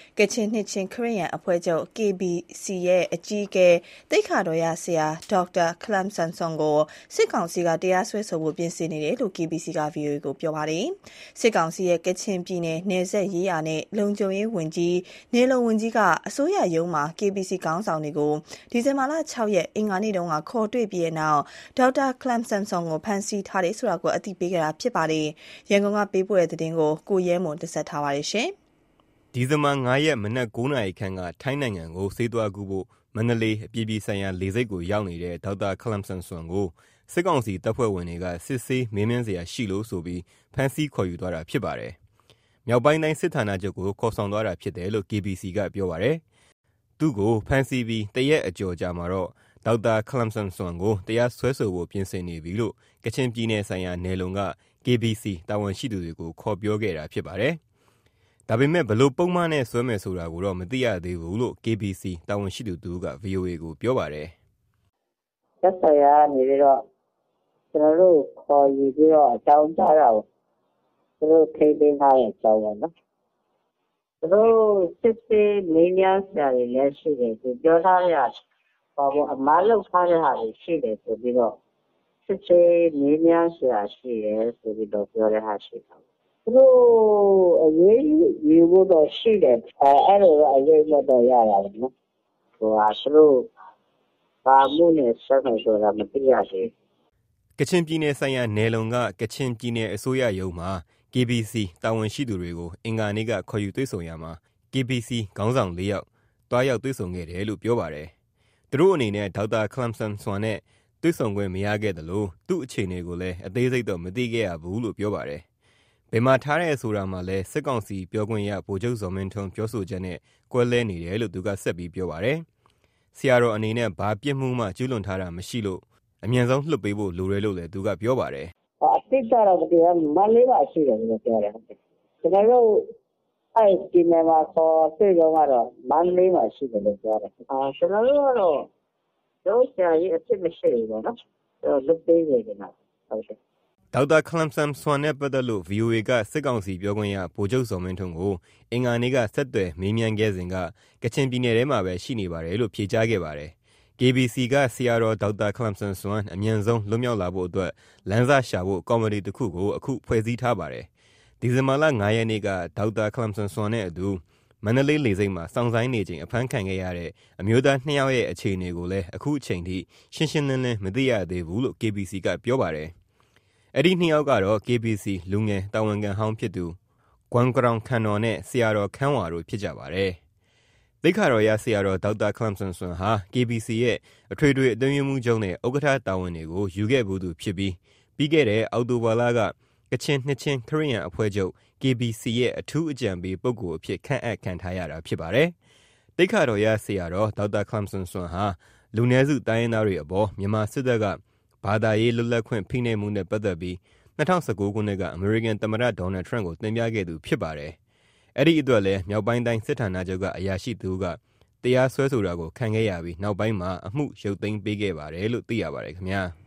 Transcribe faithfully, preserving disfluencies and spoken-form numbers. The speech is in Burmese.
ကချင်နှစ်ချင်းခရစ်ယာန်အဖွဲ့ချုပ် K B C ရဲ့အကြီးအကဲသိက္ခာတော်ရဆရာဒေါက်တာခလမ်ဆမ်ဆွန်ကိုစစ်ကောင်စီကတရားစွဲဆိုဖို့ပြင်ဆင်နေတယ်လို့ K B C က ဗွီအိုအေ ကိုပြောပါတယ်။စစ်ကောင်စီရဲ့ကချင်ပြည်နယ်နယ်စပ်ရေးရာနဲ့လုံခြုံရေးဝန်ကြီးနေလုံဝန်ကြီးကအစိုးရရုံးမှာ K B C ခေါင်းဆောင်တွေကိုဒီဇင်ဘာလ၆ရက်အင်္ဂါနေ့တုန်းကခေါ်တွေ့ပြီးတဲ့နောက်ဒေါက်တာခလမ်ဆမ်ဆွန်ကိုဖမ်းဆီးထားတယ်ဆိုတာကိုအသိပေးခဲ့တာဖြစ်ပါတယ်။ရန်ကုန်ကပေးပို့တဲ့သတင်းကိုကိုရဲမွန်တင်ဆက်ထားပါတယ်ရှင်။ဒီဇင်ဘာ၅ရက်မနက်၉နာရီခန့်ကထိုင်းနိုင်ငံကိုဆေးသွားကူဖို့မန္တလေးအပြည်ပြည်ဆိုင်ရာလေဆိပ်ကိုရောက်နေတဲ့ဒေါက်တာခလမ်ဆမ်ဆွန်ကိုစစ်ကောင်စီတပ်ဖွဲ့ဝင်တွေကစစ်ဆေးမေးမြန်းစရာရှိလို့ဆိုပြီးဖမ်းဆီးခေါ်ယူသွားတာဖြစ်ပါတယ်။မြောက်ပိုင်းတိုင်းစစ်ဌာနချုပ်ကိုခေါ်ဆောင်သွားတာဖြစ်တယ်လို့ K B C ကပြောပါတယ်။သူ့ကိုဖမ်းဆီးပြီးတရက်အကျော်ကြာမှာတော့ဒေါက်တာခလမ်ဆမ်ဆွန်ကိုတရားစွဲဆိုဖို့ပြင်ဆင်နေပြီလို့ကချင်ပြည်နယ်ဆိုင်ရာနယ်လုံက K B C တာဝန်ရှိသူတွေကိုခေါ်ပြောခဲ့တာဖြစ်ပါတယ်။ဒါပေမဲ့ဘလို့ပုံမှန်နဲ့စွဲမယ်ဆိုတာကိုတော့မသိရသေးဘူးလို့ K B C တာဝန်ရှိသူတူက ဗွီအိုအေ ကိုပြောပါတယ်။သက်ဆိုင်ရာနေပြီးတော့ကျွန်တော်တို့ခေါ်ယူပြီးတော့အကြောင်းကြားတာကိုသူတို့ထိန်းသိမ်းထားတဲ့အကြောင်းပါနော်။သူတို့စစ်ဆေးမေးမြန်းစရာတွေလည်းရှိတယ်သူပြောထားတဲ့ဟာဘာလို့အမားလောက်ထားတဲ့ဟာတွေရှိတယ်ဆိုပြီးတော့စစ်ဆေးမေးမြန်းစရာရှိတယ်ဆိုပြီးတော့ပြောတဲ့ဟာရှိတယ်။သူတို့အရေးယူဖို့တော့ရှိတယ်အဲအဲ့လိုတော့အရေးမတော့ရတာပဲနော်။ဟိုဟာသူတို့ဘာမှုနဲ့ဆက်မယ်ဆိုတာမသိရသေးဘူး။ကချင်ပြည်နယ်ဆိုင်ရာနယ်လုံကကချင်ပြည်နယ်အစိုးရရုံးမှာ K B C တာဝန်ရှိသူတွေကိုအင်္ဂါနေ့ကခေါ်ယူတွေ့ဆုံရမှာ K B C ခေါင်းဆောင်၄ယောက်တွားရောက်တွေ့ဆုံခဲ့တယ်လို့ပြောပါတယ်။သူတို့အနေနဲ့ဒေါက်တာခလမ်ဆမ်ဆွန်နဲ့တွေ့ဆုံခွင့်မရခဲ့သလိုသူ့အခြေအနေကိုလည်းအသေးစိတ်တော့မသိခဲ့ရဘူးလို့ပြောပါတယ်။ဘယ်မှာထားတယ်ဆိုတာမှာလည်းစစ်ကောင်စီပြောခွင့်ရဗိုလ်ချုပ်ဇော်မင်းထွန်းပြောဆိုချက်နဲ့ကွဲလဲနေတယ်လို့သူကဆက်ပြီးပြောပါတယ်။ဆရာတော်အနေနဲ့ဘာပြစ်မှုမှကျူးလွန်ထားတာမရှိလို့အမြန်ဆုံးလွှတ်ပေးဖို့လိုတယ်လို့လည်းသူကပြောပါတယ်။အတိတ်ကတော့မပြောမလေးပါရှိတယ်လို့ပြောတယ်။ကျွန်တော်တို့အဲ့ဒီနေမှာခေါ်တွေ့တော့ကတော့မန္တလေးမှာရှိတယ်လို့ပြောတယ်။အာကျွန်တော်တို့ကတော့တော့ဆရာကြီးအစ်စ်မရှိဘူးပေါ့နော်။တော့လွတ်ပေးနေတယ်နော်။ဟုတ်တယ်ဒေါက်တာခလမ်ဆမ်ဆွန်နဲ့ပတ်သက်လို့ ဗွီအိုအေ ကစစ်ကောင်စီပြောခွင့်ရဗိုလ်ချုပ်ဇော်မင်းထွန်းကိုအင်္ဂါနေ့ကဆက်သွယ်မေးမြန်းခဲ့စဉ်ကကချင်ပြည်နယ်ထဲမှာပဲရှိနေပါတယ်လို့ဖြေကြားခဲ့ပါတယ်။ K B C ကဆရာတော်ဒေါက်တာခလမ်ဆမ်ဆွန်အမြန်ဆုံးလွတ်မြောက်လာဖို့အတွက်လမ်းစရှာဖို့ကော်မတီတစ်ခုကိုအခုဖွဲ့စည်းထားပါတယ်။ဒီဇင်ဘာလ၅ရက်နေ့ကဒေါက်တာခလမ်ဆမ်ဆွန်နဲ့အတူမန္တလေးလေဆိပ်မှာစောင့်ဆိုင်းနေချိန်အဖမ်းခံခဲ့ရတဲ့အမျိုးသားနှစ်ယောက်ရဲ့အခြေအနေကိုလည်းအခုအချိန်ထိရှင်းရှင်းလင်းလင်းမသိရသေးဘူးလို့ K B C ကပြောပါတယ်။အဲ့ဒီနှစ်ယောက်ကတော့ K B C လူငယ်တာဝန်ခံဟောင်းဖြစ်သူဂွမ်ကရောင်ခန်နော်နဲ့ဆရာတော်ခန်းဝါတို့ဖြစ်ကြပါတယ်။သိက္ခာတော်ရဆရာတော်ဒေါက်တာခလမ်ဆမ်ဆွန်ဟာ K B C ရဲ့အထွေထွေအတွင်းရေးမှူးချုပ်နဲ့ဥက္ကဋ္ဌတာဝန်တွေကိုယူခဲ့ဘူးသူဖြစ်ပြီးပြီးခဲ့တဲ့အောက်တိုဘာလကကချင်နှစ်ချင်းခရစ်ယာန်အဖွဲ့ချုပ် K B C ရဲ့အထူးအကြံပေးပုဂ္ဂိုလ်အဖြစ်ခန့်အပ်ခံထားရတာဖြစ်ပါတယ်။သိက္ခာတော်ရဆရာတော်ဒေါက်တာခလမ်ဆမ်ဆွန်ဟာလူနည်းစုတိုင်းရင်းသားတွေအပေါ်မြန်မာစစ်တပ်ကဘာသာရေးလွတ်လပ်ခွင့်ဖိနှိပ်မှုနဲ့ပတ်သက်ပြီး၂၀၁၉ခုနှစ်ကအမေရိကန်သမ္မတဒေါ်နယ်ထရန့်ကိုတင်ပြခဲ့သူဖြစ်ပါတယ်။အဲ့ဒီအတွက်လည်းမြောက်ပိုင်းတိုင်းစစ်ဌာနချုပ်ကအရာရှိသူကတရားစွဲဆိုတာကိုခံခဲ့ရပြီးနောက်ပိုင်းမှာအမှုရုပ်သိမ်းပေးခဲ့ပါတယ်လို့သိရပါတယ်ခင်ဗျာ။